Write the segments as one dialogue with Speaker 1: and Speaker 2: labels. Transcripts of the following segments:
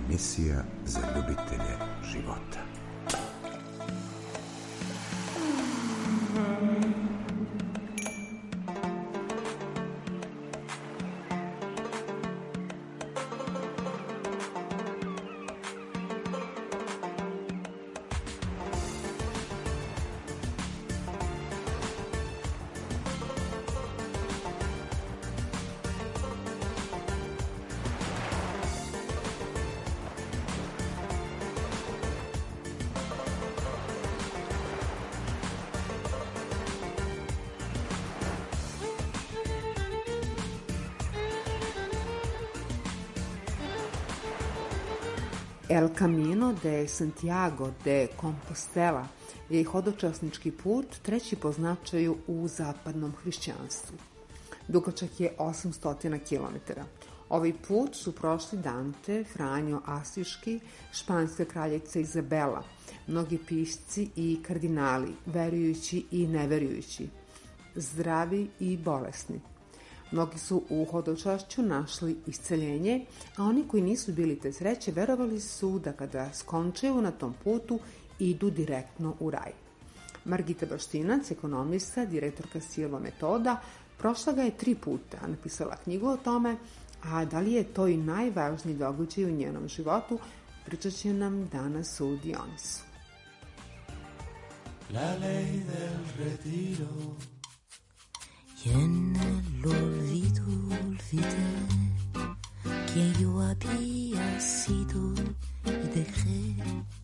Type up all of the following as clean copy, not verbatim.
Speaker 1: Emisija za ljubitelje života.
Speaker 2: El Camino de Santiago de Compostela je hodočasnički put treći po značaju u zapadnom hrišćanstvu. Dugačak je 800 km. Ovaj put su prošli Dante, Franjo Asiški, španska kraljica Izabela, mnogi pisci i kardinali, verujući i neverujući, zdravi i bolesni. Mnogi su u hodočašću našli isceljenje, a oni koji nisu bili te sreće verovali su da kada skončaju na tom putu idu direktno u raj. Margita Baštinac, ekonomista, direktorka Silva Metoda, prošla ga je 3 puta, napisala knjigu o tome, a da li je to i najvažniji događaj u njenom životu, pričat će nam danas u Dionisu.
Speaker 3: La ley del retiro. Y en el olvido olvidé quien yo había sido y dejé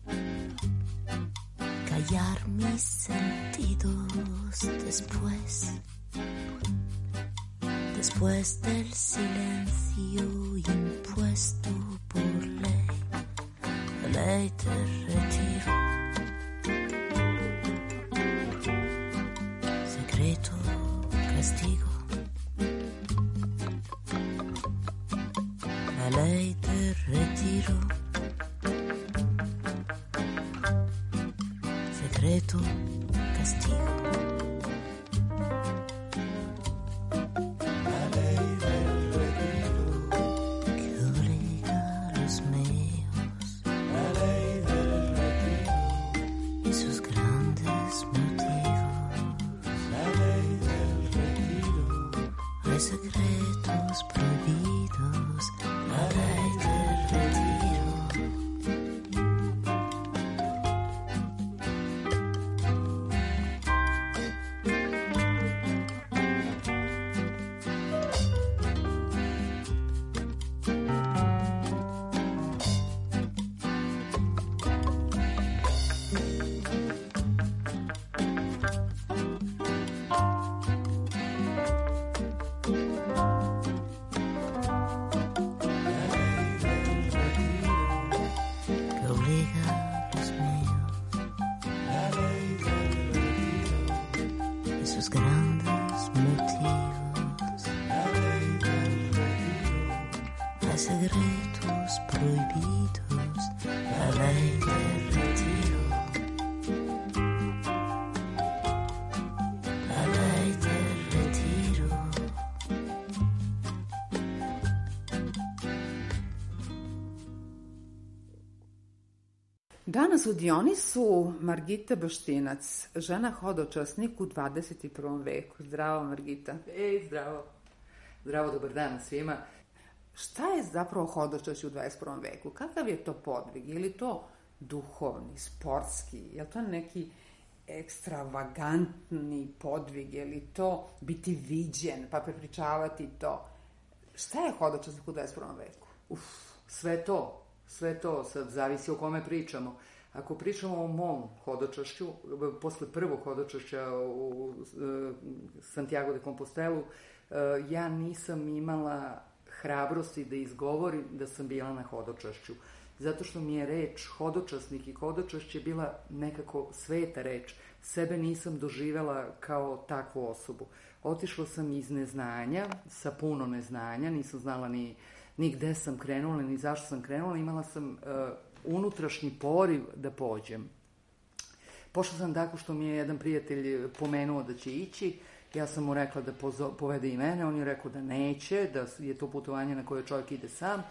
Speaker 3: callar mis sentidos después del silencio impuesto por ley, la ley del retiro. Secreto castigo, la ley del retiro, secreto castigo, la ley del retiro que obliga a los míos, la ley del retiro y sus grandes motivos, la ley del hay secretos prohibidos, la ley del retiro. Secretos prohibidos, la ley del retiro, la ley del retiro.
Speaker 2: Danas u Dionisu Margita Baštinac, žena hodočasnik u 21. veku. Zdravo, Margita.
Speaker 4: Zdravo. Zdravo, dobar dan svima.
Speaker 2: Šta je zapravo hodočašće u 21. veku? Kakav je to podvig? Je li to duhovni, sportski? Je li to neki ekstravagantni podvig? Je li to biti viđen pa prepričavati to? Šta je hodočasnik u 21. veku?
Speaker 4: Sve to, sad zavisi o kome pričamo. Ako pričamo o mom hodočašću, posle prvog hodočašća u Santiago de Compostelu, ja nisam imala hrabrosti da izgovorim da sam bila na hodočašću. Zato što mi je reč hodočasnik i hodočašće bila nekako sveta reč. Sebe nisam doživela kao takvu osobu. Otišla sam iz neznanja, sa puno neznanja, nisam znala ni gde sam krenula, ni zašto sam krenula, imala sam unutrašnji poriv da pođem. Pošla sam tako što mi je jedan prijatelj pomenuo da će ići, ja sam mu rekla da povede i mene, on je rekao da neće, da je to putovanje na koje čovjek ide sam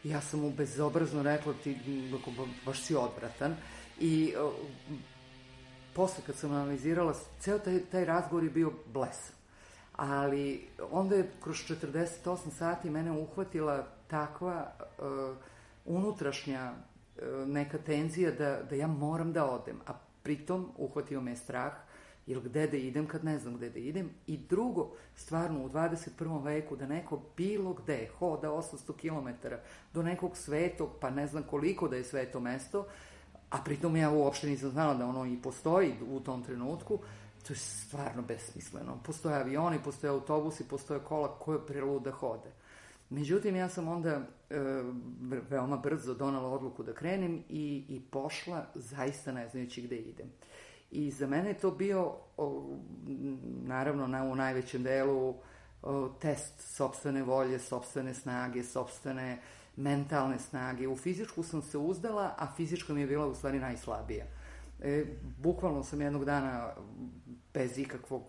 Speaker 4: Ja sam mu bezobrazno rekla, ti baš si odvratan. I posle kad sam analizirala, ceo taj razgovor je bio blesav. Ali onda je kroz 48 sati mene uhvatila takva unutrašnja neka tenzija da ja moram da odem. A pritom uhvatio me strah, jer gde da idem kad ne znam gde da idem. I drugo, stvarno u 21. veku da neko bilo gde hoda 800 km do nekog svetog, pa ne znam koliko da je sveto mesto, a pritom ja uopšte nisam znala da ono i postoji u tom trenutku, to je stvarno besmisleno. Postoje avioni, postoje autobusi, postoje kola koje preluda hode. Međutim, ja sam onda veoma brzo donala odluku da krenem i pošla zaista ne znajući gde idem. I za mene je to bio, naravno u najvećem delu, test sopstvene volje, sopstvene snage, sopstvene mentalne snage. U fizičku sam se uzdala, a fizička mi je bila u stvari najslabija. Bukvalno sam jednog dana bez ikakvog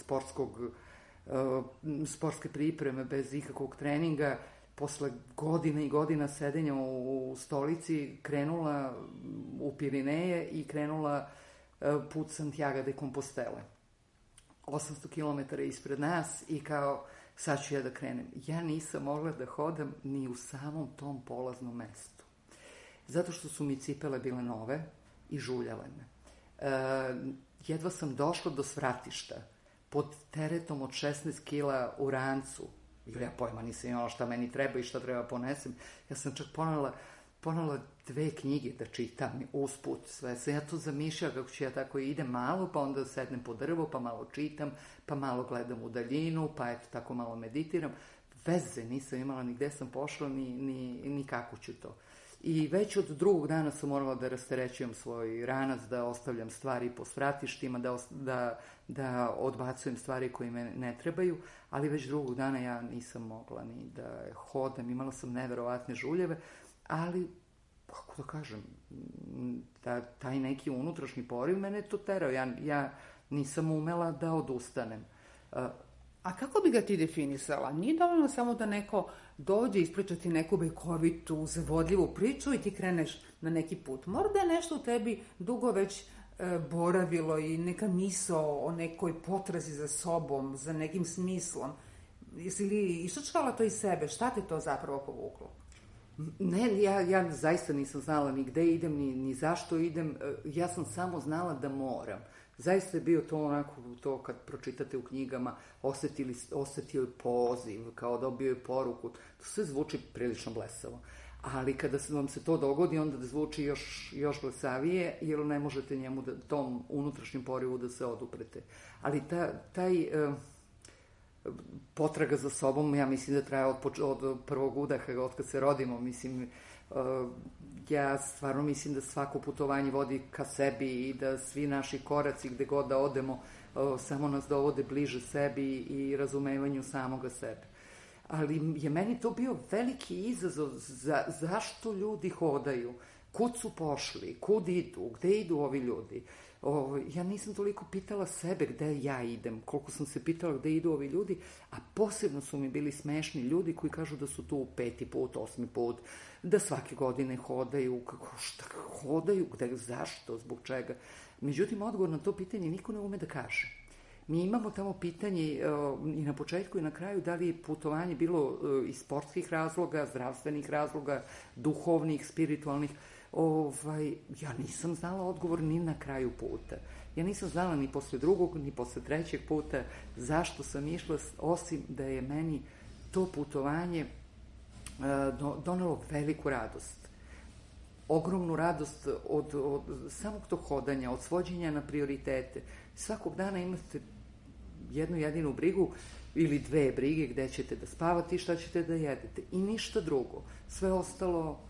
Speaker 4: sportske pripreme, bez ikakvog treninga, posle godina i godina sedenja u stolici, krenula u Pirineje i krenula put Santiago de Compostele. 800 km ispred nas i kao, sad ću ja da krenem. Ja nisam mogla da hodam ni u samom tom polaznom mestu. Zato što su mi cipele bile nove i žuljale me. Jedva sam došla do svratišta pod teretom od 16 kila u rancu, jer ja pojma nisam imala šta meni treba i šta treba ponesem. Ja sam čak ponela 2 knjige da čitam usput, sve sam ja to zamišljala kako ću ja tako idem malo, pa onda sednem po drvo, pa malo čitam, pa malo gledam u daljinu, pa eto tako malo meditiram. Veze nisam imala ni gde sam pošla, ni kako ću to. I već od drugog dana sam morala da rasterećujem svoj ranac, da ostavljam stvari po svratištima, da odbacujem stvari koje me ne trebaju, ali već drugog dana ja nisam mogla ni da hodam, imala sam neverovatne žuljeve, ali, kako da kažem, taj neki unutrašnji poriv mene to terao, ja nisam umela da odustanem.
Speaker 2: A kako bi ga ti definisala? Nije dovoljno samo da neko dođe ispričati neku bekovitu, zavodljivu priču i ti kreneš na neki put. Mora da je nešto u tebi dugo već boravilo i neka misao o nekoj potrazi za sobom, za nekim smislom. Jesi li išačkala to iz sebe? Šta te to zapravo povuklo?
Speaker 4: Ne, ja zaista nisam znala ni gde idem, ni zašto idem. Ja sam samo znala da moram. Zaista je bio to onako, to kad pročitate u knjigama, osetio je poziv, kao dobio je poruku. To sve zvuči prilično blesavo. Ali kada vam se to dogodi, onda da zvuči još blesavije, jer ne možete njemu, tom unutrašnjem porivu da se oduprete. Ali taj potraga za sobom, ja mislim da traje od prvog udaha, od kad se rodimo, mislim, ja stvarno mislim da svako putovanje vodi ka sebi i da svi naši koraci gde god da odemo samo nas dovode bliže sebi i razumevanju samoga sebe. Ali je meni to bio veliki izazov zašto ljudi hodaju, kud su pošli, kud idu, gde idu ovi ljudi. Ja nisam toliko pitala sebe gde ja idem, koliko sam se pitala gde idu ovi ljudi, a posebno su mi bili smešni ljudi koji kažu da su tu 5. put, 8. put, da svake godine hodaju, šta hodaju, gde, zašto, zbog čega. Međutim, odgovor na to pitanje niko ne ume da kaže. Mi imamo tamo pitanje i na početku i na kraju da li je putovanje bilo iz sportskih razloga, zdravstvenih razloga, duhovnih, spiritualnih. Ja nisam znala odgovor ni na kraju puta. Ja nisam znala ni posle drugog, ni posle trećeg puta zašto sam išla, osim da je meni to putovanje donelo veliku radost. Ogromnu radost od samog tog hodanja, od svođenja na prioritete. Svakog dana imate jednu jedinu brigu ili 2 brige gde ćete da spavate i šta ćete da jedete. I ništa drugo. Sve ostalo,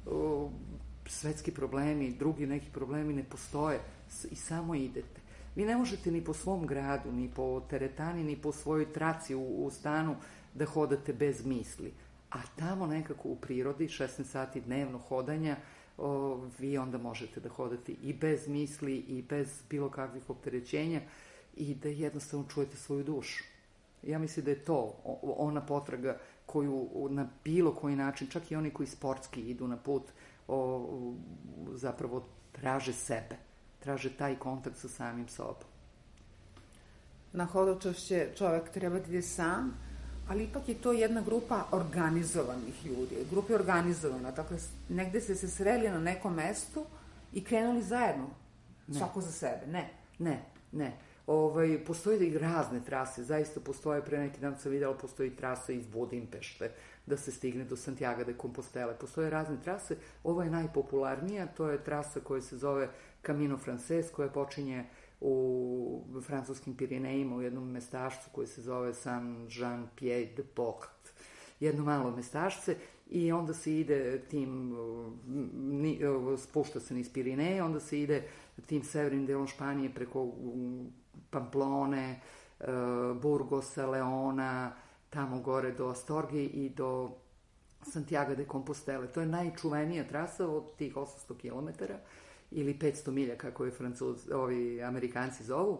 Speaker 4: svetski problemi, drugi neki problemi ne postoje i samo idete. Vi ne možete ni po svom gradu, ni po teretani, ni po svojoj traci u stanu da hodate bez misli. A tamo nekako u prirodi, 16 sati dnevno hodanja, vi onda možete da hodate i bez misli i bez bilo kakvih opterećenja i da jednostavno čujete svoju dušu. Ja mislim da je to ona potraga koju na bilo koji način, čak i oni koji sportski idu na put, zapravo traže sebe, traže taj kontakt sa samim sobom.
Speaker 2: Na hodočašće čovek treba da ide sam, ali ipak je to jedna grupa organizovanih ljudi. Grupa je organizovana, dakle, negde ste se sreli na nekom mestu i krenuli zajedno, svako za sebe. Ne. Postoje i razne trase, zaista postoje, pre neki dan sam videla, postoji trasa iz Budimpešte, da se stigne do Santiago de Compostela. Postoje razne trase, ova je najpopularnija, to je trasa koja se zove Camino Frances, koja počinje u francuskim Pirinejima, u jednom mestašcu koji se zove Saint-Jean-Pied-de-Port, jedno malo mestašce, i onda se ide tim, spušta se niz Pirineje, onda se ide tim severnim delom Španije preko Pamplone, Burgosa, Leona, tamo gore do Astorge i do Santiago de Compostela. To je najčuvenija trasa od tih 800 km ili 500 milja, kako je Amerikanci zovu.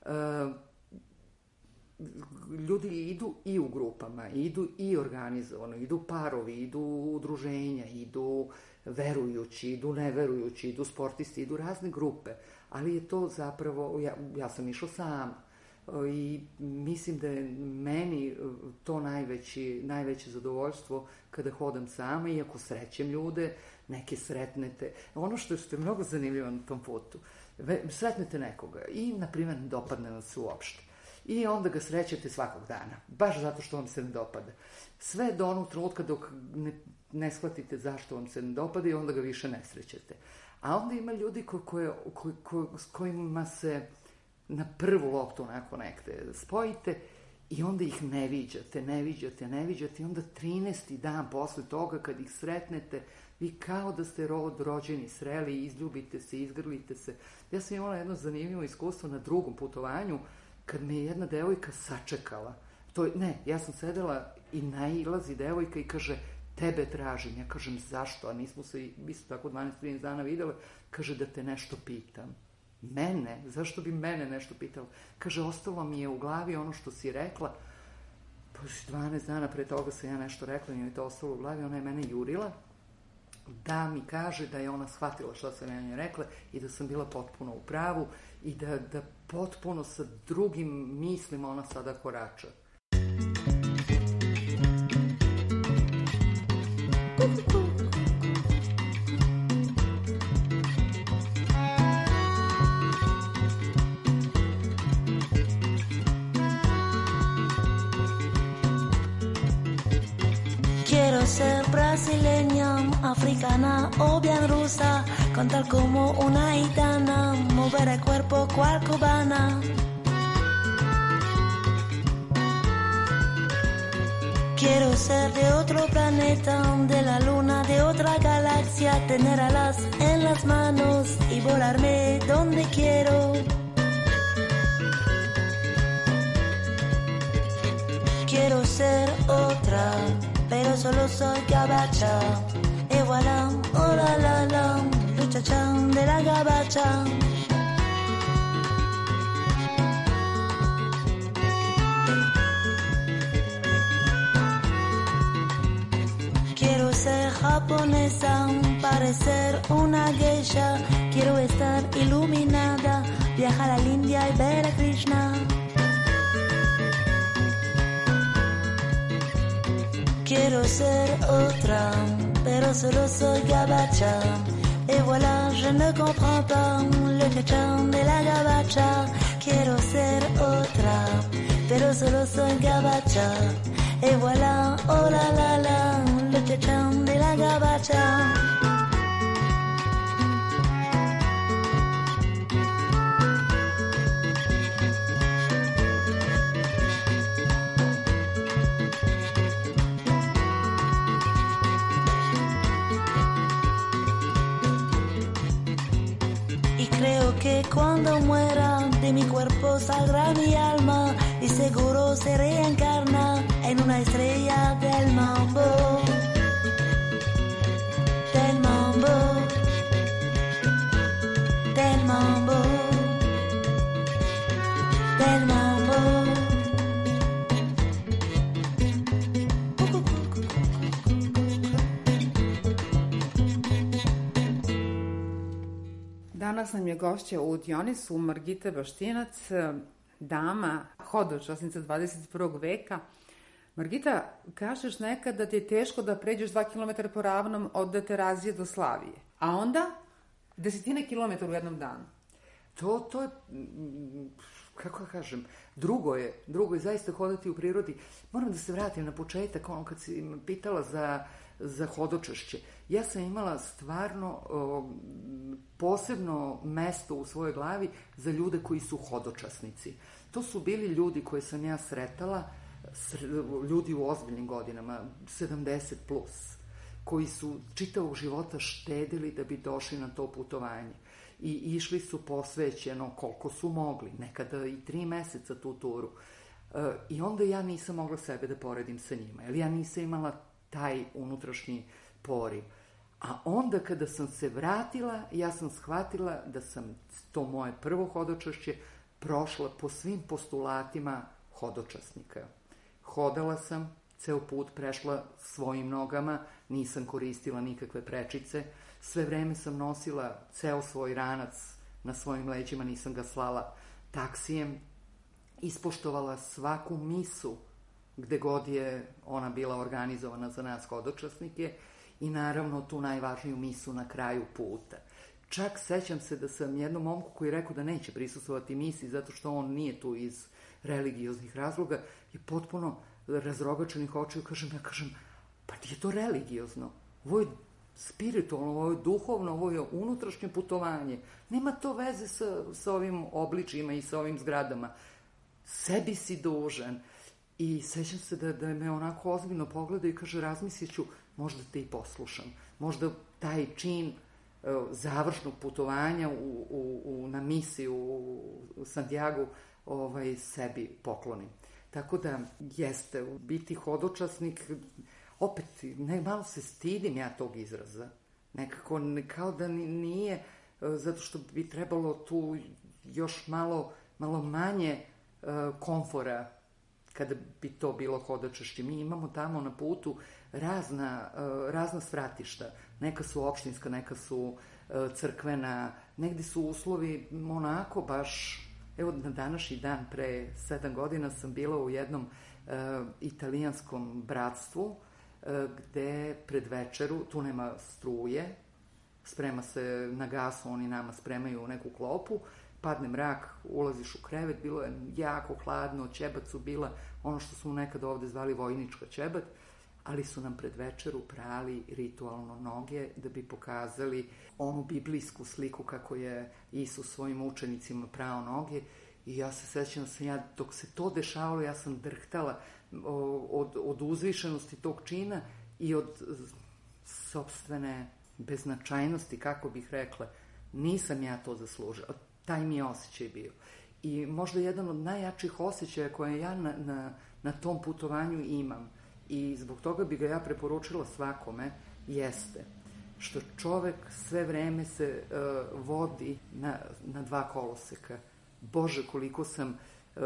Speaker 2: Ljudi idu i u grupama, idu i organizovano, idu parovi, idu udruženja, idu verujući, idu neverujući, idu sportisti, idu razne grupe, ali je to zapravo, ja sam išla sama i mislim da je meni to najveće zadovoljstvo kada hodam sama, iako srećem ljude, neke sretnete. Ono što je mnogo zanimljivo na tom putu, sretnete nekoga i, na primjer, ne dopadne vam se uopšte. I onda ga srećete svakog dana, baš zato što vam se ne dopada. Sve do onog trenutka dok ne shvatite zašto vam se ne dopada i onda ga više ne srećete. A onda ima ljudi s kojima se na prvu loptu onako nekde spojite i onda ih ne viđate i onda 13. dan posle toga kad ih sretnete, vi kao da ste rođeni sreli, izljubite se, izgrlite se. Ja sam imala jedno zanimljivo iskustvo na drugom putovanju, kad me je jedna devojka sačekala. Ja sam sedela i nailazi devojka i kaže, tebe tražim. Ja kažem, zašto? A nismo se isto tako 12-13 dana videle. Kaže, da te nešto pitam. Mene? Zašto bi mene nešto pitala? Kaže, ostalo mi je u glavi ono što si rekla. Pa 12 dana pre toga sam ja nešto rekla, njoj je to ostalo u glavi, ona je mene jurila da mi kaže da je ona shvatila što sam ja njoj rekla i da sam bila potpuno u pravu i da potpuno sa drugim mislima ona sada korača.
Speaker 3: Quiero ser brasileña, africana o bien rusa, cantar como una gitana, mover el cuerpo cual cubana. Quiero ser de otro planeta, de la luna, de otra galaxia, tener alas en las manos y volarme donde quiero. Quiero ser otra, pero solo soy gabacha. Y voilà, oh la la la, luchachán de la gabacha. Quiero ser japonesa, parecer una geisha. Quiero estar iluminada, viajar a la India y ver a Krishna. Quiero ser otra, pero solo soy gabacha. Et voilà, je ne comprends pas le chachán de la gabacha. Quiero ser otra, pero solo soy gabacha. Et voilà, oh la la la, le chachán de la gabacha. Que cuando muera de mi cuerpo saldrá mi alma y seguro se reencarna en una estrella del mambo, del mambo, del mambo, del mambo.
Speaker 2: Danas nam je gošća u Dionisu Margita Baštinac, dama, hodočasnica 21. veka. Margita, kažeš nekad da ti je teško da pređeš 2 km po ravnom od Terazije do Slavije, a onda 10 kilometara u jednom danu.
Speaker 4: To je, kako da kažem, drugo je zaista hodati u prirodi. Moram da se vratim na početak, ono kad si me pitala za hodočašće. Ja sam imala stvarno posebno mesto u svojoj glavi za ljude koji su hodočasnici. To su bili ljudi koje sam ja sretala, ljudi u ozbiljnim godinama, 70 plus, koji su čitavog života štedili da bi došli na to putovanje. I išli su posvećeno koliko su mogli, nekada i 3 meseca tu turu. I onda ja nisam mogla sebe da poredim sa njima, jer ja nisam imala taj unutrašnji poriv. A onda kada sam se vratila, ja sam shvatila da sam to moje prvo hodočašće prošla po svim postulatima hodočasnika. Hodala sam, ceo put prešla svojim nogama, nisam koristila nikakve prečice, sve vreme sam nosila ceo svoj ranac na svojim leđima, nisam ga slala taksijem, ispoštovala svaku misu gde god je ona bila organizovana za nas hodočasnike i naravno tu najvažniju misu na kraju puta. Čak sećam se da sam jednom momku koji je rekao da neće prisustvovati misi zato što on nije tu iz religioznih razloga i potpuno razrogačenih očiju ja kažem, pa nije to religiozno, ovo je spiritualno, ovo je duhovno, ovo je unutrašnje putovanje, nema to veze sa ovim obličima i sa ovim zgradama, sebi si dužan. I sećam se da me onako ozbiljno pogleda i kaže, razmislit ću, možda te i poslušam, možda taj čin završnog putovanja na misiju u Santiagu sebi poklonim. Tako da jeste, biti hodočasnik, opet, malo se stidim ja tog izraza. Nekako, kao da nije, zato što bi trebalo tu još malo manje komfora kada bi to bilo hodočašće. Mi imamo tamo na putu razna svratišta. Neka su opštinska, neka su crkvena, negde su uslovi onako baš. Evo, na današnji dan, pre 7 godina, sam bila u jednom italijanskom bratstvu, gde pred večeru, tu nema struje, sprema se na gasu, oni nama spremaju neku klopu, padne mrak, ulaziš u krevet, bilo je jako hladno, ćebat su bila ono što smo nekada ovde zvali vojnička ćebat, ali su nam pred večeru prali ritualno noge da bi pokazali onu biblijsku sliku kako je Isus svojim učenicima prao noge. I ja se sećam dok se to dešavalo, ja sam drhtala od uzvišenosti tog čina i od sopstvene beznačajnosti, kako bih rekla. Nisam ja to zaslužila. Taj mi je osjećaj bio. I možda jedan od najjačih osjećaja koje ja na tom putovanju imam i zbog toga bi ga ja preporučila svakome, jeste što čovek sve vreme se vodi na 2 koloseka. Bože, koliko sam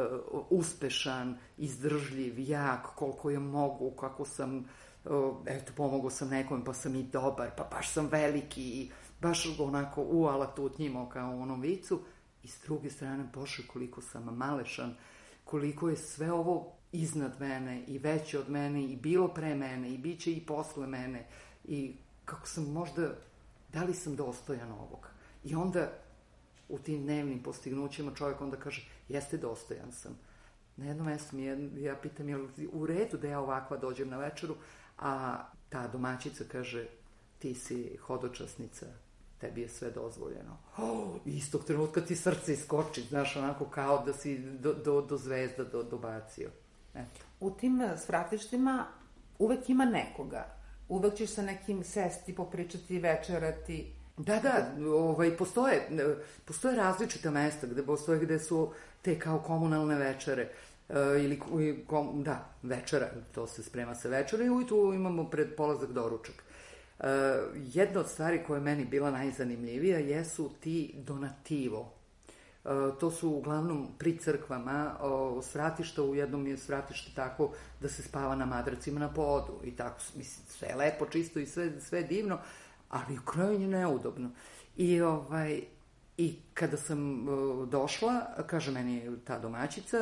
Speaker 4: uspešan, izdržljiv, jak, koliko je mogu, kako sam, pomogao sam nekome, pa sam i dobar, pa baš sam veliki, baš onako uala tutnjimo kao u onom vicu. I s druge strane, Bože, koliko sam malešan, koliko je sve ovo iznad mene i veće od mene i bilo pre mene i bit će i posle mene i kako sam možda, da li sam dostojan ovoga. I onda u tim dnevnim postignućima čovjek onda kaže, jeste, dostojan sam. Na jednom mjestu ja pitam, je li u redu da ja ovakva dođem na večeru, a ta domaćica kaže, ti si hodočasnica, tebi je sve dozvoljeno. Istog trenutka ti srce iskoči, znaš, onako kao da si do zvezda dobacio. Eto.
Speaker 2: U tim svratištima uvek ima nekoga. Uvek ćeš sa nekim sesti, popričati, večerati.
Speaker 4: Da, postoje različita mesta gde su te kao komunalne večere. Večera, to se sprema sa večera i ujutru imamo pred polazak doručak. Jedna od stvari koja je meni bila najzanimljivija jesu ti donativo. To su uglavnom pri crkvama svratišta, u jednom je svratište tako da se spava na madracima na podu i tako, mislim, sve je lepo, čisto i sve divno, ali u krajnje neudobno. I I kada sam došla, kaže meni ta domaćica,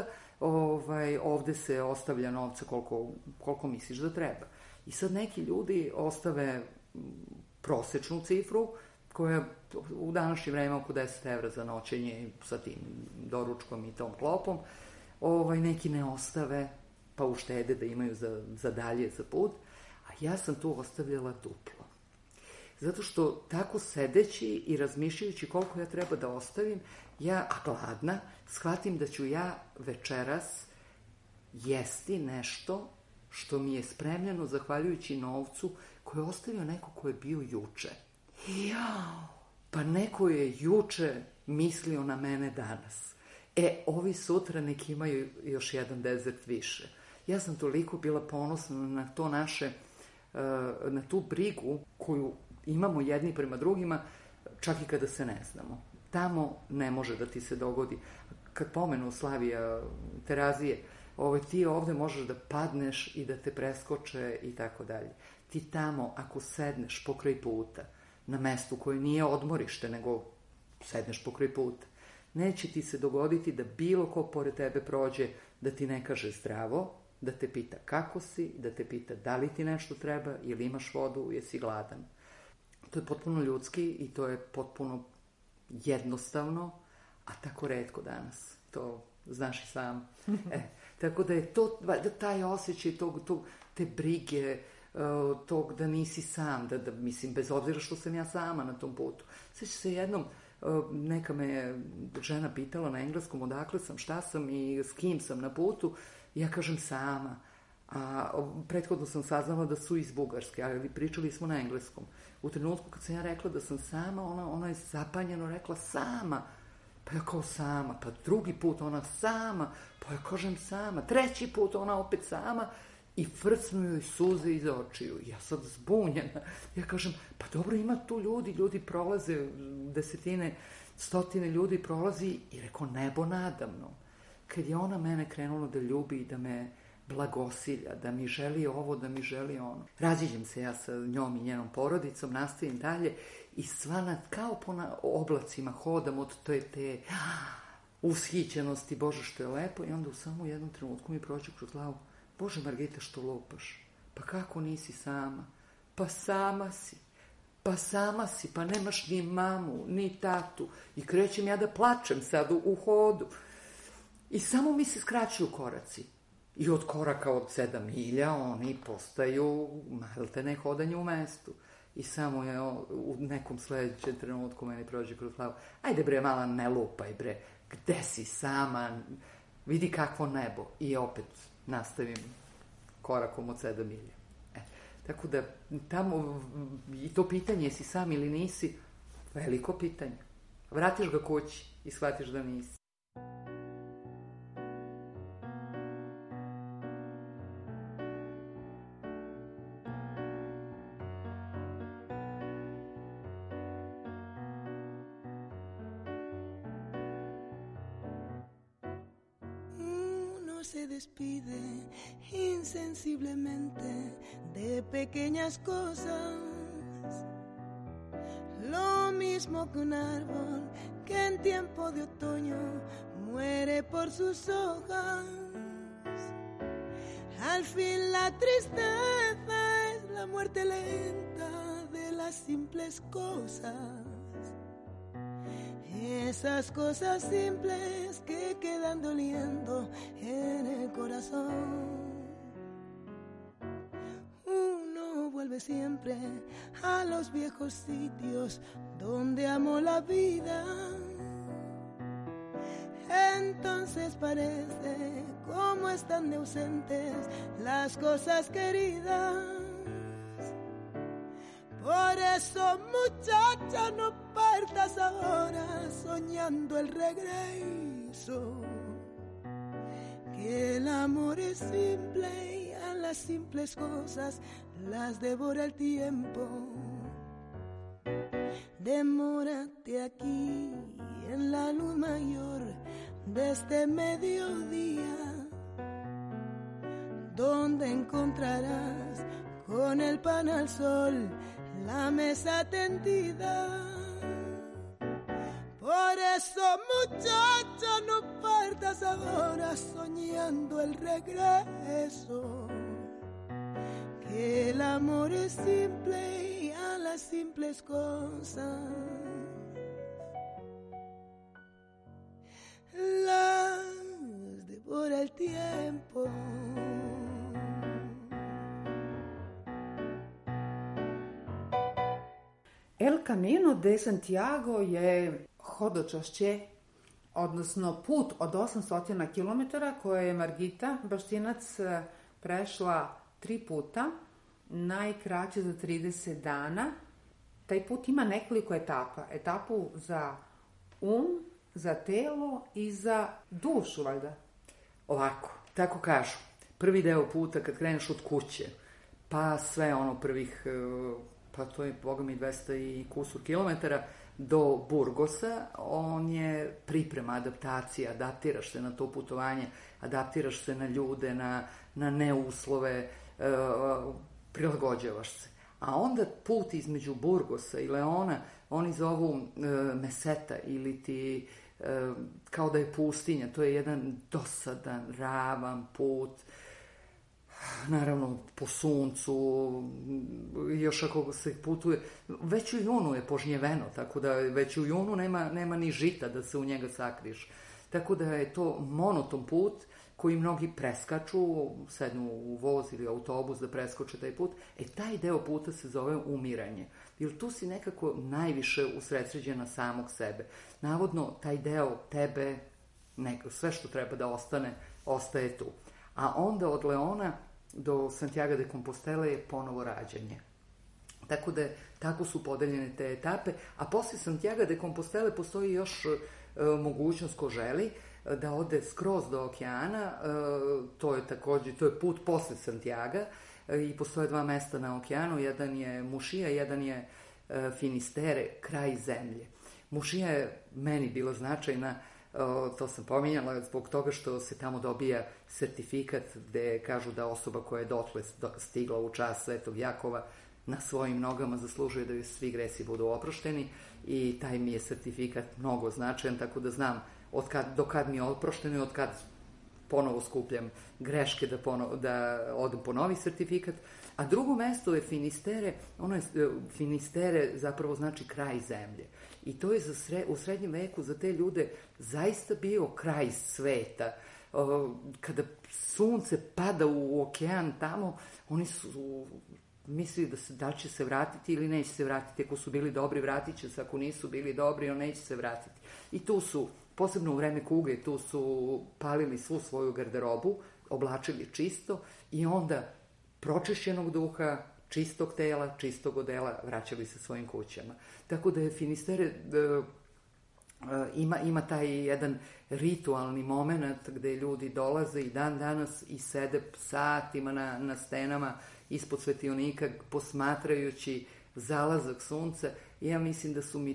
Speaker 4: ovde se ostavlja novca koliko misliš da treba. I sad neki ljudi ostave prosečnu cifru, koja u današnje vreme oko 10 evra za noćenje sa tim doručkom i tom klopom, neki ne ostave, pa uštede da imaju za dalje, za put, a ja sam tu ostavljala duplo. Zato što tako sedeći i razmišljajući koliko ja treba da ostavim, ja, a gladna, shvatim da ću ja večeras jesti nešto što mi je spremljeno zahvaljujući novcu koji je ostavio neko ko je bio juče. Jao, pa neko je juče mislio na mene danas. Ovi sutra nek imaju još jedan dezert više. Ja sam toliko bila ponosna na to naše, na tu brigu koju imamo jedni prema drugima, čak i kada se ne znamo. Tamo ne može da ti se dogodi. Kad pomenu Slavija Terazije, ti ovde možeš da padneš i da te preskoče i tako dalje. Ti tamo, ako sedneš pokraj puta, na mestu koje nije odmorište, nego sedneš pokraj puta, neće ti se dogoditi da bilo ko pored tebe prođe, da ti ne kaže zdravo, da te pita kako si, da te pita da li ti nešto treba, ili imaš vodu, jesi gladan. To je potpuno ljudski i to je potpuno jednostavno, a tako retko danas. To znaš i sam. Tako da je to, taj osjećaj te brige, tog da nisi sam, da mislim, bez obzira što sam ja sama na tom putu. Sveća se jednom, neka me žena pitala na engleskom odakle sam, šta sam i s kim sam na putu, ja kažem sama. A prethodno sam saznala da su iz Bugarske, ali pričali smo na engleskom. U trenutku kad sam ja rekla da sam sama, ona je zapanjeno rekla sama. Pa ja kao sama, pa drugi put ona sama, pa ja kažem sama, treći put ona opet sama i frcnu joj suze iz očiju. Ja sad zbunjena. Ja kažem, pa dobro, ima tu ljudi prolaze, desetine, stotine ljudi prolazi i rekao nebo nadamno. Kad je ona mene krenula da ljubi i da me blagosilja, da mi želi ovo, da mi želi ono. Raziđem se ja sa njom i njenom porodicom, nastavim dalje i sva kao po oblacima hodam od te ushićenosti, Bože što je lepo, i onda u samo jednom trenutku mi prođe kroz glavu, Bože Margita što lupaš, pa kako nisi sama? Pa sama si, pa nemaš ni mamu, ni tatu. I krećem ja da plačem sad u hodu. I samo mi se skraćuju koraci. I od koraka od 7 milja oni postaju maltene hodanje u mestu. I samo je u nekom sledećem trenutku meni prođe kroz glavu. Ajde bre, mala, ne lupaj bre. Gde si sama? Vidi kakvo nebo. I opet nastavim korakom od 7 milja. Tako da tamo i to pitanje jesi sam ili nisi, veliko pitanje. Vratiš ga kući i shvatiš da nisi.
Speaker 5: Se despide insensiblemente de pequeñas cosas, lo mismo que un árbol que en tiempo de otoño muere por sus hojas. Al fin la tristeza es la muerte lenta de las simples cosas. Esas cosas simples que quedan doliendo en el corazón. Uno vuelve siempre a los viejos sitios donde amó la vida. Entonces parece como están de ausentes las cosas queridas. Por eso, muchacha, no partas ahora soñando el regreso. Que el amor es simple y a las simples cosas las devora el tiempo. Demórate aquí en la luz mayor de este mediodía, donde encontrarás con el pan al sol la mesa tendida. Por eso, muchacha, no partas ahora soñando el regreso. Que el amor es simple y a las simples cosas las devora el tiempo.
Speaker 2: El Camino de Santiago je hodočašće, odnosno put od 800 km koje je Margita Baštinac prešla 3 puta, najkraće za 30 dana. Taj put ima nekoliko etapa. Etapu za za telo i za dušu, valjda.
Speaker 4: Ovako, tako kažu. Prvi deo puta kad kreneš od kuće, pa sve ono prvih, pa to je, boga mi, 200 i kusur kilometara, do Burgosa, on je priprema, adaptacija, adaptiraš se na to putovanje, adaptiraš se na ljude, na neuslove, prilagođavaš se. A onda put između Burgosa i Leona, oni zovu meseta ili ti kao da je pustinja, to je jedan dosadan, ravan put, naravno po suncu, još ako se putuje, već u junu je požnjeveno, tako da već u junu nema ni žita da se u njega sakriješ. Tako da je to monoton put koji mnogi preskaču, sednu u voz ili autobus da preskoče taj put. Taj deo puta se zove umiranje, jer tu si nekako najviše usredsređena samog sebe. Navodno, taj deo tebe, sve što treba da ostane, ostaje tu. A onda od Leona do Santiago de Compostela je ponovo rađanje. Tako da tako su podeljene te etape, a posle Santiago de Compostela postoji još mogućnost ko želi da ode skroz do okeana, to je put posle Santiago i postoje 2 mesta na okeanu, jedan je Mušija, jedan je Finistere, kraj zemlje. Mušija je meni bila značajna, to sam pominjala, zbog toga što se tamo dobija sertifikat gde kažu da osoba koja je dotle stigla u čast Svetog Jakova na svojim nogama zaslužuje da joj svi gresi budu oprošteni i taj mi je sertifikat mnogo značajan, tako da znam do kad mi je oprošteno i od kad ponovo skupljam greške da odem po novi sertifikat. A drugo mesto je Finistere, Finistere zapravo znači kraj zemlje. I to je u srednjem veku za te ljude zaista bio kraj sveta. Kada sunce pada u okean tamo, oni su mislili da li će se vratiti ili neće se vratiti. Ako su bili dobri, vratit će se. Ako nisu bili dobri, on neće se vratiti. I tu su, posebno u vreme kuge, tu su palili svu svoju garderobu, oblačili čisto i onda pročišćenog duha, čistog tela, čistog odela vraćali se svojim kućama. Tako da je Finistere ima taj jedan ritualni moment gde ljudi dolaze i dan danas i sede satima na stenama ispod svetionika posmatrajući zalazak sunca. Ja mislim da su mi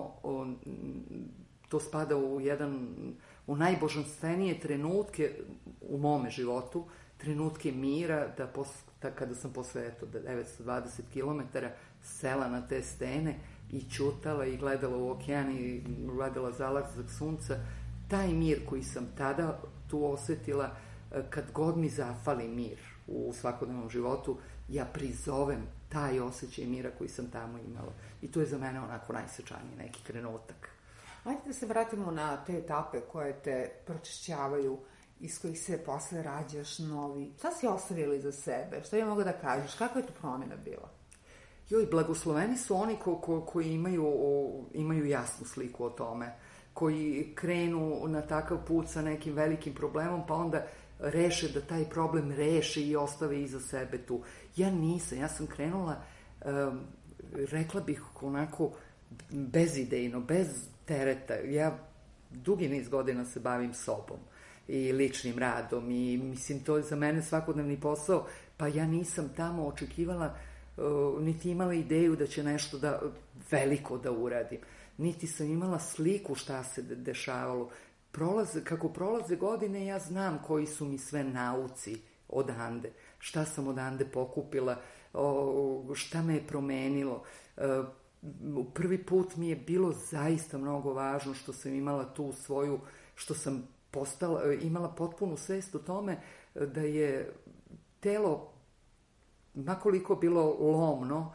Speaker 4: to spada u najbožanstvenije trenutke u mome životu, trenutke mira, kada sam posle 920 km sela na te stene i ćutala i gledala u okean i gledala zalazak sunca, taj mir koji sam tada tu osetila, kad god mi zafali mir u svakodnevnom životu, ja prizovem taj osjećaj mira koji sam tamo imala. I to je za mene onako najsečaniji neki trenutak.
Speaker 2: Ajde da se vratimo na te etape koje te pročišćavaju, iz kojih se posle rađaš novi. Šta si ostavili za sebe? Šta je mogu da kažeš? Kakva je to promjena bila?
Speaker 4: Blagosloveni su oni koji imaju jasnu sliku o tome, koji krenu na takav put sa nekim velikim problemom, pa onda reše da taj problem reše i ostave iza sebe tu. Ja nisam, ja sam krenula, rekla bih onako bezidejno, bez tereta. Ja dugi niz godina se bavim sobom i ličnim radom i mislim to je za mene svakodnevni posao, pa ja nisam tamo očekivala niti imala ideju da će nešto veliko da uradim, niti sam imala sliku šta se dešavalo. Kako prolaze godine, ja znam koji su mi sve nauci odande, šta sam odande pokupila, šta me je promenilo. prvi put mi je bilo zaista mnogo važno što sam imala tu svoju, što sam imala potpunu svest o tome da je telo, makoliko bilo lomno,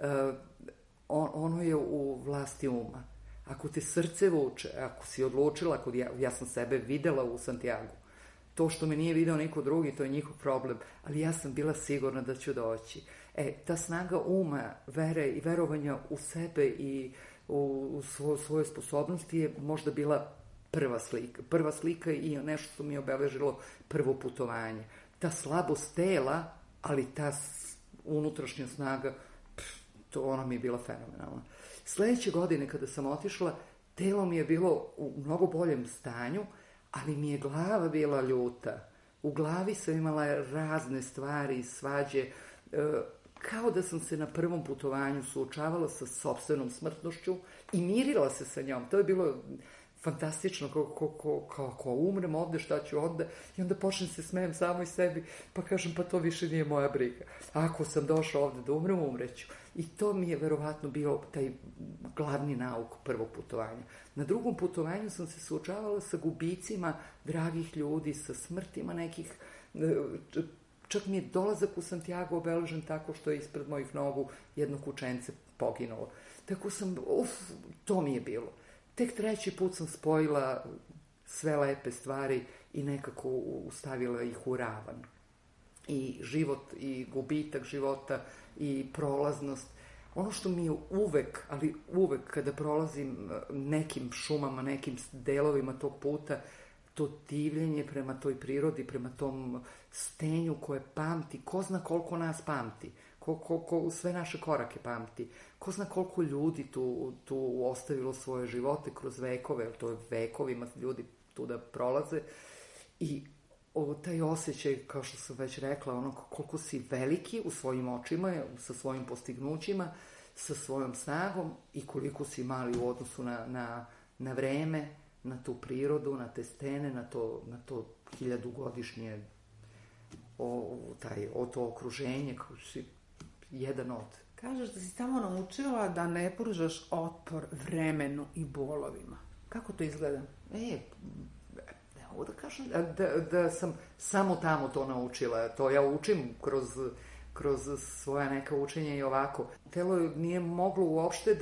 Speaker 4: ono je u vlasti uma. Ako te srce vuče, ako si odlučila, ja sam sebe videla u Santiagu, to što me nije video niko drugi, to je njihov problem, ali ja sam bila sigurna da ću doći. Ta snaga uma, vere i verovanja u sebe i u svoje sposobnosti je možda bila prva slika i nešto što mi je obeležilo prvo putovanje. Ta slabost tela, ali ta unutrašnja snaga, ona mi je bila fenomenalna. Sledeće godine kada sam otišla, telo mi je bilo u mnogo boljem stanju, ali mi je glava bila ljuta. U glavi sam imala razne stvari, svađe, kao da sam se na prvom putovanju suočavala sa sopstvenom smrtnošću i mirila se sa njom. To je bilo fantastično, kako umrem ovde, šta ću onda, i onda počnem se smejem samo i sebi, pa kažem, pa to više nije moja briga. Ako sam došla ovde da umrem, umreću. I to mi je verovatno bio taj glavni nauk prvog putovanja. Na drugom putovanju sam se suočavala sa gubicima dragih ljudi, sa smrtima nekih, čak mi je dolazak u Santiago obeležen tako što je ispred mojih nogu jedno kućence poginulo. Tako sam, to mi je bilo. Tek treći put sam spojila sve lepe stvari i nekako stavila ih u ravan. I život, i gubitak života, i prolaznost. Ono što mi je uvek kada prolazim nekim šumama, nekim delovima tog puta, to divljenje prema toj prirodi, prema tom stenju koje pamti, ko zna koliko nas pamti, ko sve naše korake pamti, ko zna koliko ljudi tu ostavilo svoje živote kroz vekove, to je vekovima ljudi tu da prolaze, i taj osjećaj, kao što sam već rekla, ono koliko si veliki u svojim očima, sa svojim postignućima, sa svojom snagom, i koliko si mali u odnosu na vreme, na tu prirodu, na te stene, na to 1000-godišnje to okruženje, kao si jedan od.
Speaker 2: Kažeš da si tamo naučila da ne pružaš otpor vremenu i bolovima. Kako to izgleda?
Speaker 4: Ne mogu da kažem da sam samo tamo to naučila. To ja učim kroz svoja neka učenja i ovako. Telo nije moglo uopšte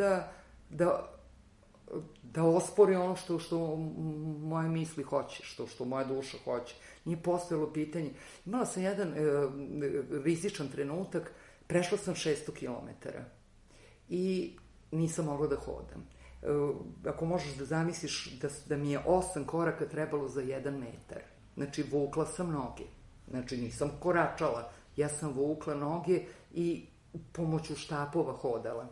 Speaker 4: da ospori ono što moje misli hoće, što moja duša hoće. Nije postojalo pitanje. Imala sam jedan rizičan trenutak, prešla sam 600 kilometara i nisam mogla da hodam. Ako možeš da zamisliš da mi je 8 koraka trebalo za 1 metar. Znači, vukla sam noge. Znači, nisam koračala. Ja sam vukla noge i pomoću štapova hodala.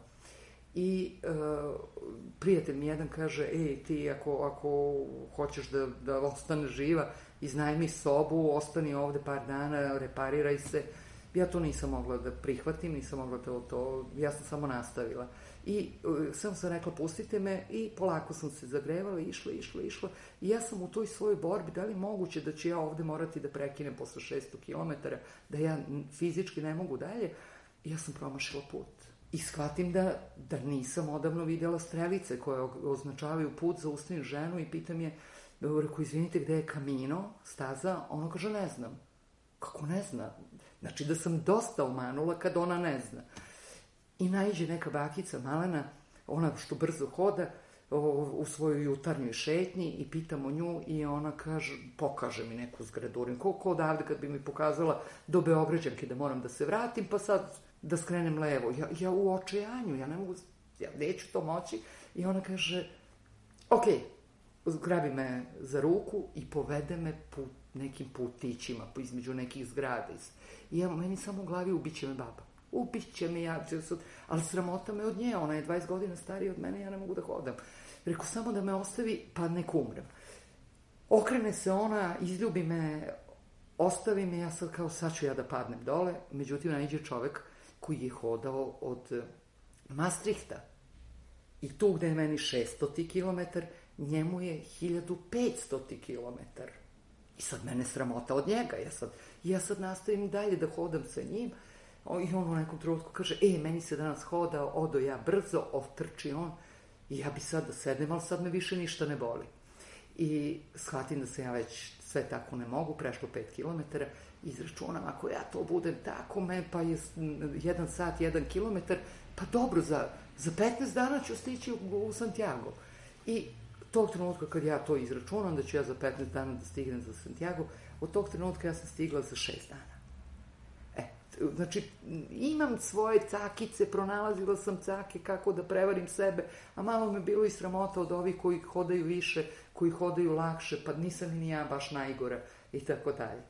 Speaker 4: I prijatelj mi jedan kaže, ti ako hoćeš da ostaneš živa, iznajmi sobu, ostani ovde par dana, repariraj se. Ja to nisam mogla da prihvatim, nisam mogla to, ja sam samo nastavila. I samo sam rekla, pustite me, i polako sam se zagrevala, išla. I ja sam u toj svojoj borbi, da li moguće da ću ja ovde morati da prekinem posle 600 kilometara, da ja fizički ne mogu dalje, ja sam promašila put. I shvatim da nisam odavno videla strelice koje označavaju put, zaustavim ženu i pitam je, rekao, izvinite, gde je Camino, staza? Ona kaže, ne znam. Kako ne zna? Znači da sam dosta umanula kad ona ne zna. I naiđe neka bakica Malena, ona što brzo hoda, u svojoj jutarnjoj šetnji, i pitamo nju i ona pokaže mi neku zgradurin. Koliko odavde kad bi mi pokazala do Beograđanke da moram da se vratim, pa sad da skrenem levo. Ja u očajanju, ja neću to moći. I ona kaže, ok, zgrabi me za ruku i povede me nekim putićima, između nekih zgrada. I meni samo u glavi, ubiće me baba. Ubiće me, ali sramota me od nje, ona je 20 godina starija od mene, ja ne mogu da hodam. Rekao, samo da me ostavi, pa nek umrem. Okrene se ona, izljubi me, ostavi me, ja sad ću ja da padnem dole, međutim naiđe čovek koji je hodao od Maastrichta. I tu gde je meni 600 kilometar, njemu je 1500 kilometar. I sad mene sramota od njega. Ja sad nastavim dalje da hodam sa njim I on u nekom trenutku kaže, meni se danas hoda, odo ja brzo, otrči on, i ja bi sad da sednem, ali sad me više ništa ne boli. I shvatim da se ja već sve tako ne mogu, prešlo 5 kilometara, izračunam, ako ja to budem tako, pa je 1 sat, 1 kilometar, pa dobro, za 15 dana ću stići u Santiago. I tog trenutka kad ja to izračunam, da ću ja za 15 dana da stignem za Santiago, od tog trenutka ja sam stigla za 6 dana. Znači, imam svoje cakice, pronalazila sam cake kako da prevarim sebe, a malo me bilo i sramota od ovih koji hodaju više, koji hodaju lakše, pa nisam ni ja baš najgora i tako dalje.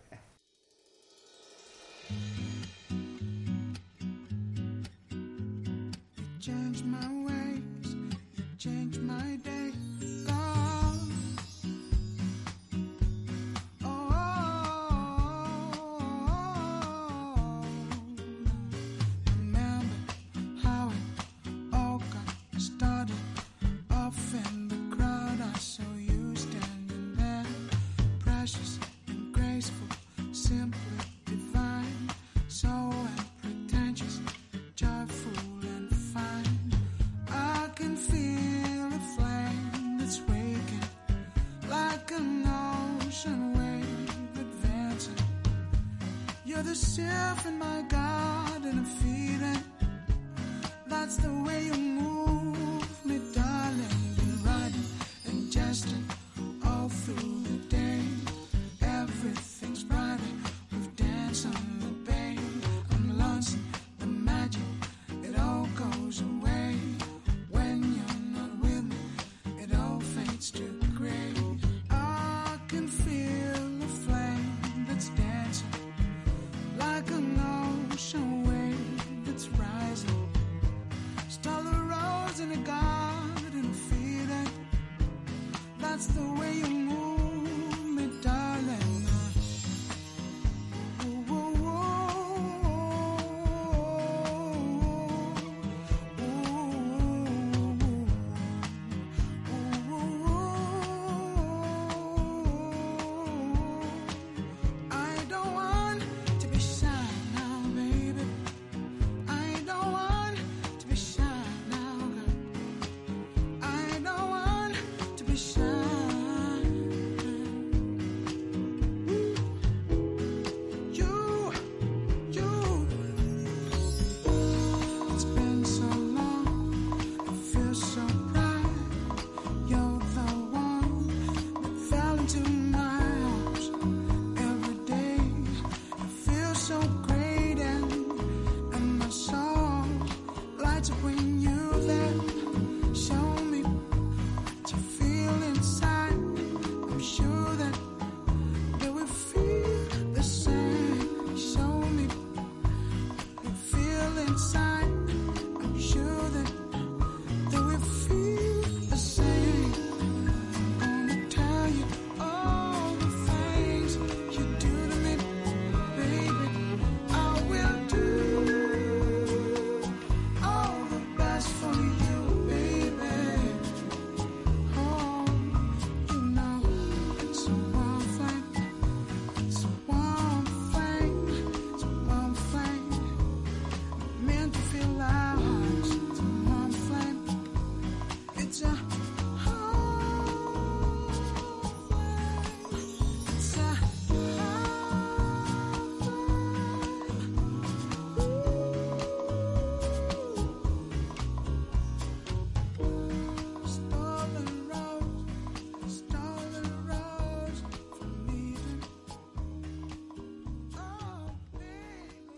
Speaker 5: Change my ways, change my day. The self in my garden of feeling, that's the way you move me, darling. Been riding and jesting all through the day. Everything's brighter with dance on the bay. I'm lonesome, the magic, it all goes away. When you're not with me, it all fades to gray. I can feel the flame that's dancing like an ocean wave that's rising. Stole the rose in a garden of feeling. That's the way you move me, darling. Ooh, ooh, I don't want to be shy now, baby. I don't want to be shy now, girl. I don't want to be shy. You, it's been so long, it feels so bright. You're the one that fell into my arms every day. It feels so great and my soul lights up when you're there. Show me what you feel inside. I'm sure that we feel the same. Show me what you feel inside. I'm sure that we feel the same. I'm gonna tell you all the things you do to me, baby. I will do all the best for you, baby. Oh, you know it's a warm flame. It's a warm flame. It's a warm flame. Meant to feel our hearts. It's a warm flame. It's a warm flame. It's a stolen rose from Eden. Oh, baby.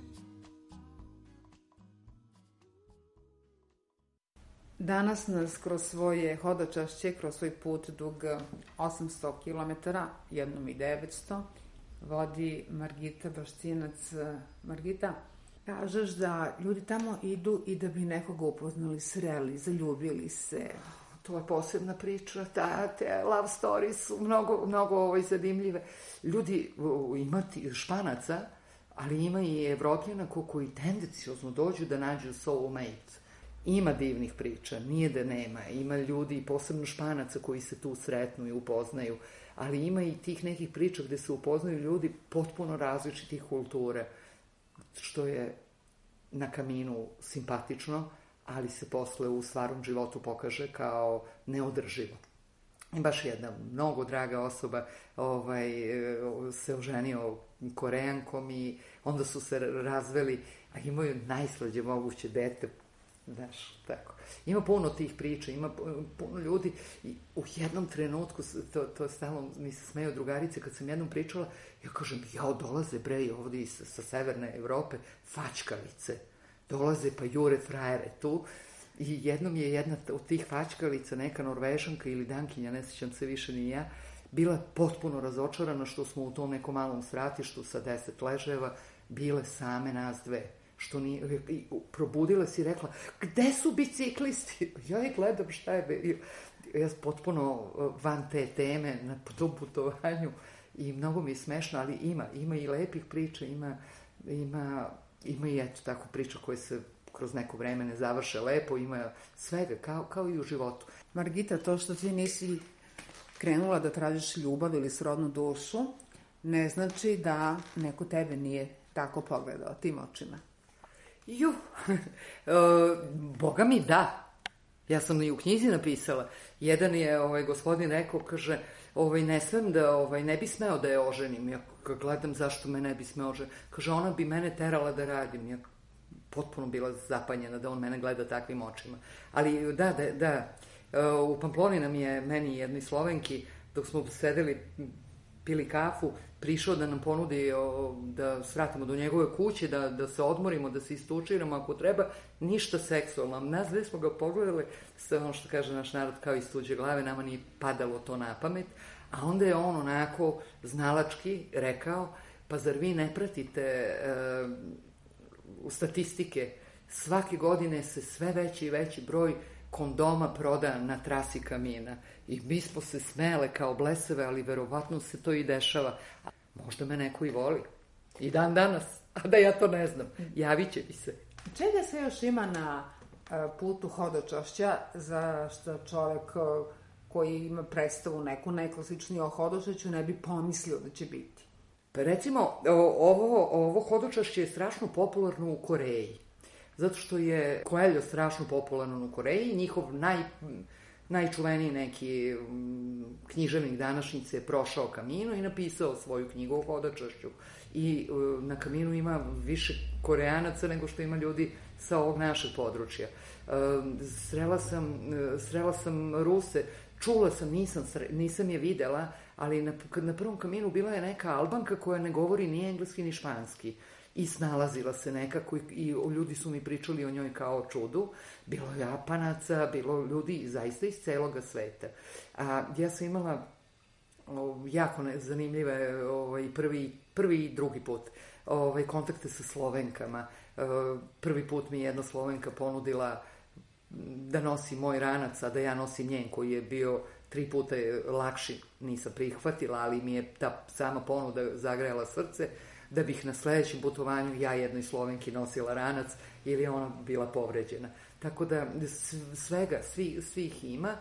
Speaker 2: Danas nas kroz svoje hodočašće, kroz svoj put dug 800 km, 1900, vodi Margita Bašcinac. Margita, kažeš da ljudi tamo idu i da bi nekoga upoznali, sreli, zaljubili se.
Speaker 4: To je posebna priča, te love stories su mnogo zanimljive. Ljudi, imati Španaca, ali ima i Evropljana koji tendenciozno dođu da nađu soulmate. Ima divnih priča, nije da nema. Ima ljudi, posebno Španaca, koji se tu sretnu i upoznaju, ali ima i tih nekih priča gde se upoznaju ljudi potpuno različitih kultura, što je na Kaminu simpatično, ali se posle u stvarnom životu pokaže kao neodrživo. I baš jedna mnogo draga osoba se oženio Korejankom i onda su se razveli, a imaju najslađe moguće dete, znaš, tako. Ima puno tih priča, ima puno ljudi i u jednom trenutku, to je stalno, mi se smeju drugarice, kad sam jednom pričala, ja kažem, dolaze bre ovdje sa severne Evrope, fačkalice, dolaze pa jure frajere tu. I jednom je jedna od tih fačkalica, neka Norvežanka ili Dankinja, ne sjećam se više ni ja, bila potpuno razočarana što smo u tom nekom malom stratištu sa 10 leževa bile same nas dve. Što nije, probudila si i rekla, gde su biciklisti? Ja ih gledam šta je. Ja potpuno van te teme na tom putovanju i mnogo mi je smešno, ali ima i lepih priča, ima i eto tako priča koje se kroz neko vreme ne završe lepo, ima svega, kao i u životu.
Speaker 2: Margita, to što ti nisi krenula da tražiš ljubav ili srodnu dušu, ne znači da neko tebe nije tako pogledao tim očima.
Speaker 4: Boga mi da. Ja sam i u knjizi napisala. Jedan je gospodin rekao, kaže, ne smem da, ne bi smeo da je oženim. Ja gledam zašto me ne bi smeo oženim. Kaže, ona bi mene terala da radim. Ja potpuno bila zapanjena da on mene gleda takvim očima. Ali da, u Pamploni nam je meni jednoj Slovenki, dok smo sedeli, pili kafu, prišao da nam ponudi da svratimo do njegove kuće, da se odmorimo, da se istučiramo ako treba, ništa seksualno. Nas dve smo ga pogledali, sve ono što kaže naš narod, kao iz tuđe glave, nama nije padalo to na pamet, a onda je on onako znalački rekao, pa zar vi ne pratite u statistike, svake godine se sve veći i veći broj kondoma proda na trasi Kamina. I mi smo se smele kao blesave, ali verovatno se to i dešava. Možda me neko i voli. I dan danas. A da ja to ne znam. Javit će mi se.
Speaker 2: Čega se još ima na putu hodočašća za što čovek koji ima predstavu neku najklasičniju o hodočašću ne bi pomislio da će biti?
Speaker 4: Pa recimo, ovo hodočašće je strašno popularno u Koreji. Zato što je Coelho strašno popularan u Koreji. Njihov najčuveniji neki književnik današnjice je prošao Kamino i napisao svoju knjigu o hodočašću. I na Kaminu ima više Koreanaca nego što ima ljudi sa ovog našeg područja. Srela sam Ruse, čula sam, nisam je videla, ali na prvom Kaminu bila je neka Albanka koja ne govori ni engleski ni španski. I snalazila se nekako i ljudi su mi pričali o njoj kao o čudu. Bilo Japanaca, bilo ljudi zaista iz celoga sveta. A ja sam imala jako zanimljive prvi i drugi put kontakte sa Slovenkama. Prvi put mi jedna Slovenka ponudila da nosi moj ranac, a da ja nosim njen, koji je bio 3 puta lakši. Nisam prihvatila, ali mi je ta sama ponuda zagrejala srce, da bih na sledećem putovanju ja jednoj Slovenki nosila ranac ili je ona bila povređena. Tako da svega, svih ima.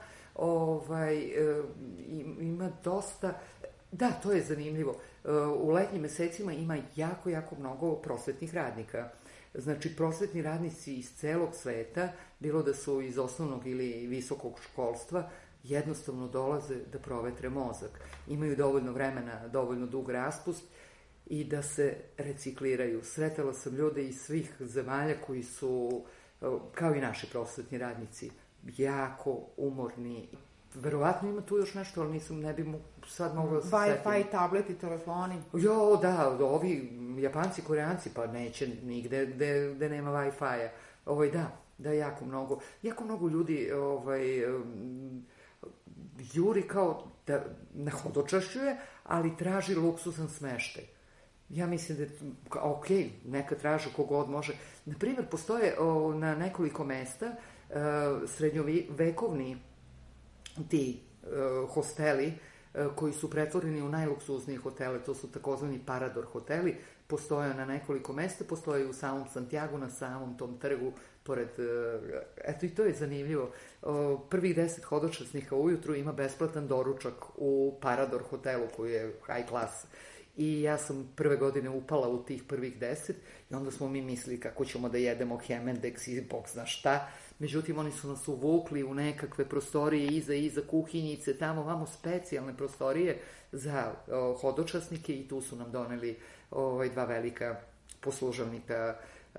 Speaker 4: Ima dosta. Da, to je zanimljivo. U letnjim mesecima ima jako, jako mnogo prosvetnih radnika. Znači, prosvetni radnici iz celog sveta, bilo da su iz osnovnog ili visokog školstva, jednostavno dolaze da provetre mozak. Imaju dovoljno vremena, dovoljno dug raspust i da se recikliraju. Sretala sam ljude iz svih zemalja koji su, kao i naši prosvetni radnici, jako umorni. Verovatno ima tu još nešto, ali ne bi sad mogla da se setim.
Speaker 2: Wi-Fi, tableti, telefoni.
Speaker 4: Da, ovi Japanci, Koreanci, pa neće nigde gde nema Wi-Fi-a. Da, jako mnogo. Jako mnogo ljudi juri kao da na hodočašću je, ali traži luksuzan smeštaj. Ja mislim da je, neka traži kogod može. Naprimjer, postoje na nekoliko mesta srednjovekovni ti hosteli koji su pretvoreni u najluksuznije hotele, to su takozvani Parador hoteli, postoje na nekoliko mesta, postoje u samom Santiagu, na samom tom trgu, pored, eto i to je zanimljivo, prvih 10 hodočasnika ujutru ima besplatan doručak u Parador hotelu koji je high class I ja sam prve godine upala u tih prvih 10 i onda smo mi mislili kako ćemo da jedemo Hemendex i bog zna šta. Međutim, oni su nas uvukli u nekakve prostorije iza kuhinjice, tamo vamo specijalne prostorije za hodočasnike i tu su nam doneli dva velika poslužavnika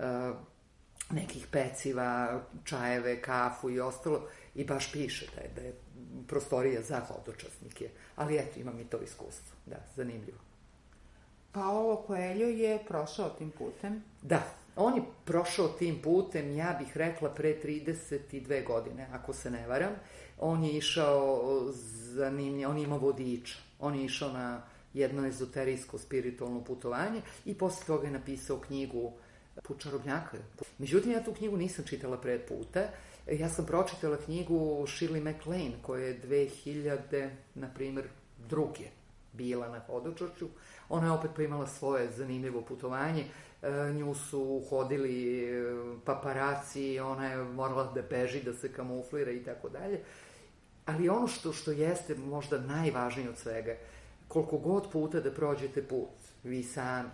Speaker 4: nekih peciva, čajeve, kafu i ostalo. I baš piše da je prostorija za hodočasnike. Ali eto, imam i to iskustvo. Da, zanimljivo.
Speaker 2: Paulo Coelho je prošao tim putem.
Speaker 4: Da, on je prošao tim putem, ja bih rekla, pre 32 godine, ako se ne varam. On je išao zanimljivo, on ima vodiča. On je išao na jedno ezoterijsko spiritualno putovanje i posle toga je napisao knjigu Put čarobnjaka. Međutim, ja tu knjigu nisam čitala pre puta. Ja sam pročitala knjigu Shirley MacLaine, koja je 2000, na primjer, druge bila na hodočašću. Ona je opet imala svoje zanimljivo putovanje. Nju su uhodili paparaci, ona je morala da beži, da se kamuflira i tako dalje. Ali ono što jeste možda najvažnije od svega, koliko god puta da prođete put, vi sami,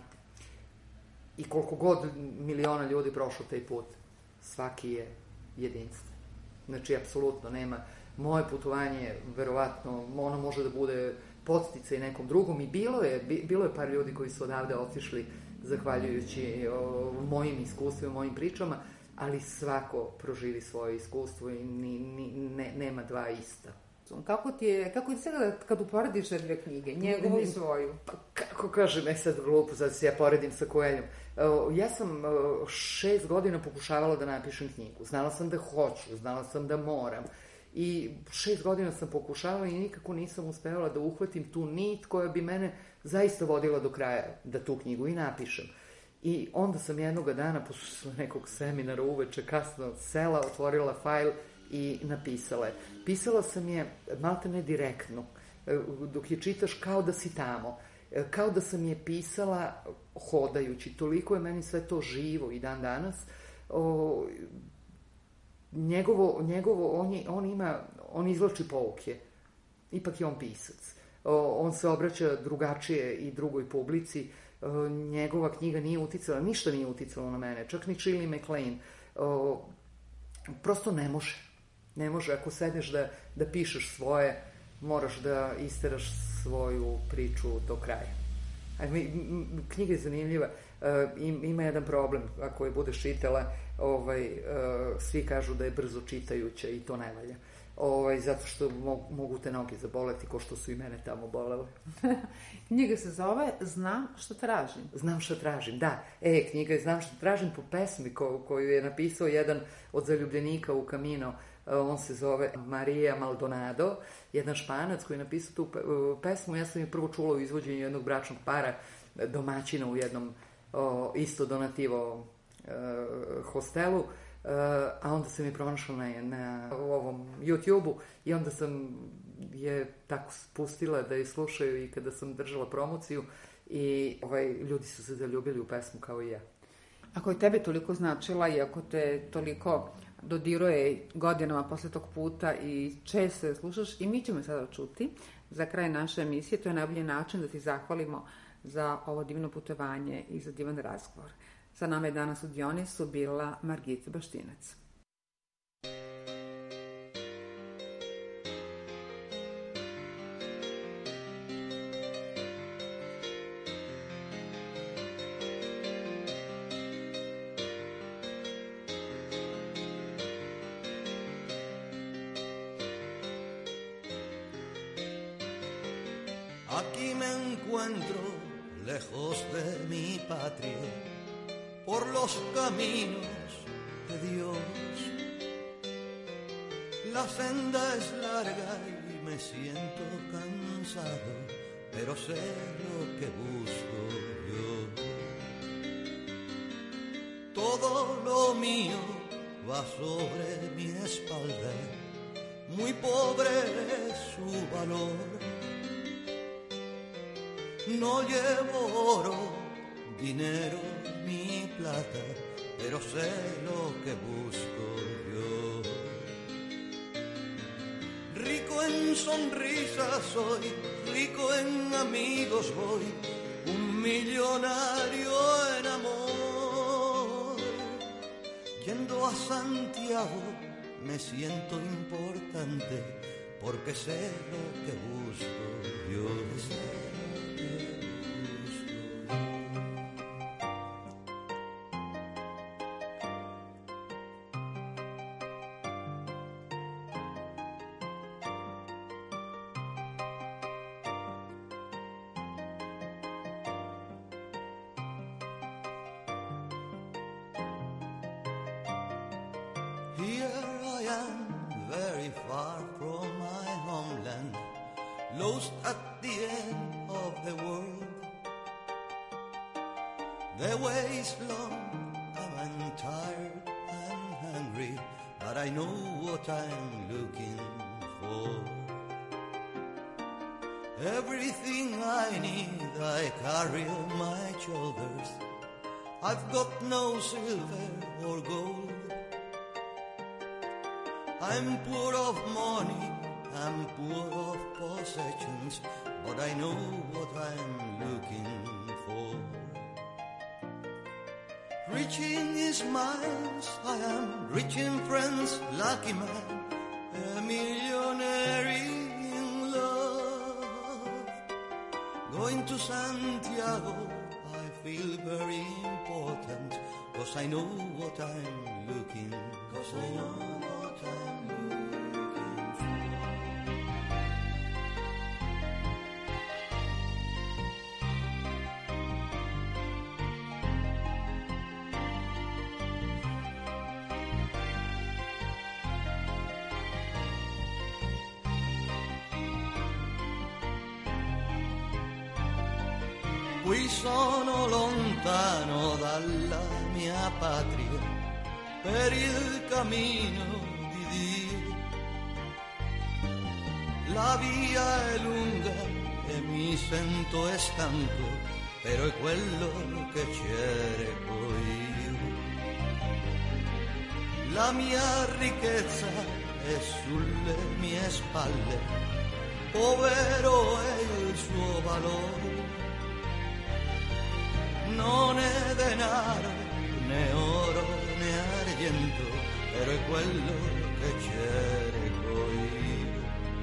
Speaker 4: i koliko god miliona ljudi prošlo taj put, svaki je jedinstven. Znači, apsolutno nema. Moje putovanje, verovatno, ono može da bude podsticaj nekom drugom i bilo je par ljudi koji su odavde otišli zahvaljujući mojim iskustvima, mojim pričama, ali svako proživi svoje iskustvo i nema dva ista.
Speaker 2: Kako ti sada kad uporediš te dve knjige, njegovu i svoju?
Speaker 4: Pa kako kažem, sad glupo, sad se ja poredim sa Coelhom. Ja sam 6 godina pokušavala da napišem knjigu. Znala sam da hoću, znala sam da moram. I 6 godina sam pokušavala i nikako nisam uspevala da uhvatim tu nit koja bi mene zaista vodila do kraja da tu knjigu i napišem. I onda sam jednoga dana, posle nekog seminara uveče, kasno sela, otvorila fajl i napisala je. Pisala sam je maltene direktno, dok je čitaš kao da si tamo. Kao da sam je pisala hodajući. Toliko je meni sve to živo i dan danas. On izvlači pouke. Ipak je on pisac. On se obraća drugačije i drugoj publici. Njegova knjiga nije uticala, ništa nije uticalo na mene, čak ni Shirley MacLaine. Prosto ne može. Ne može, ako sedeš da pišeš svoje, moraš da isteraš svoju priču do kraja. Knjiga je zanimljiva. Ima jedan problem, ako je budeš čitala, svi kažu da je brzo čitajuća i to ne valja. Zato što mogu te noge zaboleti ko što su i mene tamo bolele.
Speaker 2: Knjiga se zove Znam šta tražim.
Speaker 4: Znam šta tražim, da. Knjiga je Znam šta tražim po pesmi koju je napisao jedan od zaljubljenika u Camino. On se zove Maria Maldonado, jedan Španac koji je napisao tu pesmu. Ja sam je prvo čula u izvođenju jednog bračnog para, domaćina u jednom isto donativo hostelu, a onda sam je pronašla na ovom YouTube-u i onda sam je tako spustila da je slušaju i kada sam držala promociju i ljudi su se zaljubili u pesmu kao i ja.
Speaker 2: Ako je tebe toliko značila i ako te toliko dodiruje godinama posle tog puta i često je slušaš, i mi ćemo sada čuti za kraj naše emisije, to je najbolji način da ti zahvalimo za ovo divno putovanje i za divan razgovor. Sa nama je danas u Dionisu bila Margita Baštinac.
Speaker 6: Aquí me encuentro, lejos de mi patria, por los caminos de Dios. La senda es larga y me siento cansado, pero sé lo que busco yo. Todo lo mío va sobre mi espalda, muy pobre es su valor. No llevo oro, dinero ni plata, pero sé lo que busco yo. Rico en sonrisas soy, rico en amigos voy, un millonario en amor. Yendo a Santiago me siento importante porque sé lo que busco, yo sé lo que busco. Here I am, very far from my homeland, lost at the end of the world. The way is long, I'm tired and hungry, but I know what I'm looking for. Everything I need I carry on my shoulders. I've got no silver or gold. I'm poor of money, I'm poor of possessions, but I know what I'm looking for. Rich in smiles, I am rich in friends, lucky man, a millionaire in love. Going to Santiago, I feel very important, 'cause I know what I'm looking, 'cause I know what I'm looking for. Qui sono lontano dalla mia patria per il cammino di Dio. La via è lunga e mi sento stanco, però è quello che cerco io. La mia ricchezza è sulle mie spalle, povero è il suo valore. Non è denaro, né oro, né argento, però è quello che cerco io.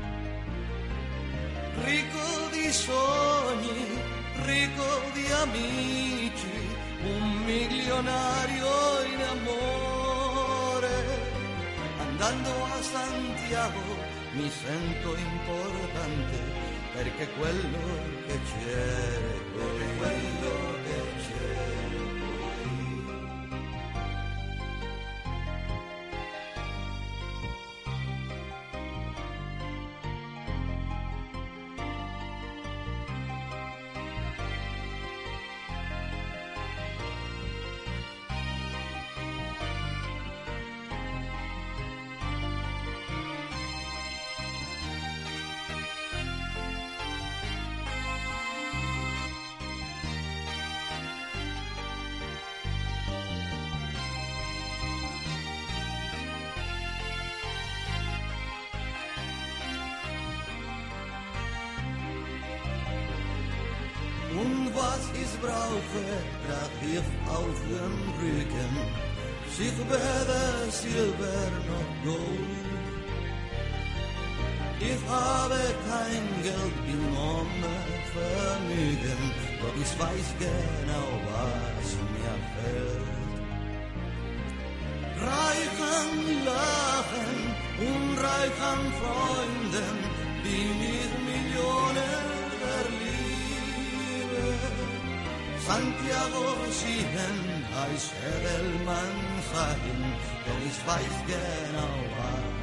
Speaker 6: Ricco di sogni, ricco di amici, un milionario in amore. Andando a Santiago mi sento importante, perché è quello che cerco io. Quello che Und was ich brauche, trag ich auf dem Rücken, sich weder Silber noch Gold. Ich habe kein Geld, bin ohne Vermögen, doch ich weiß genau, was mir fehlt. Reich an Lachen und reich an Freunden, bin ich Millionen der Liebe. Santiago sieben heißt der Mann sein, denn ich weiß genau, was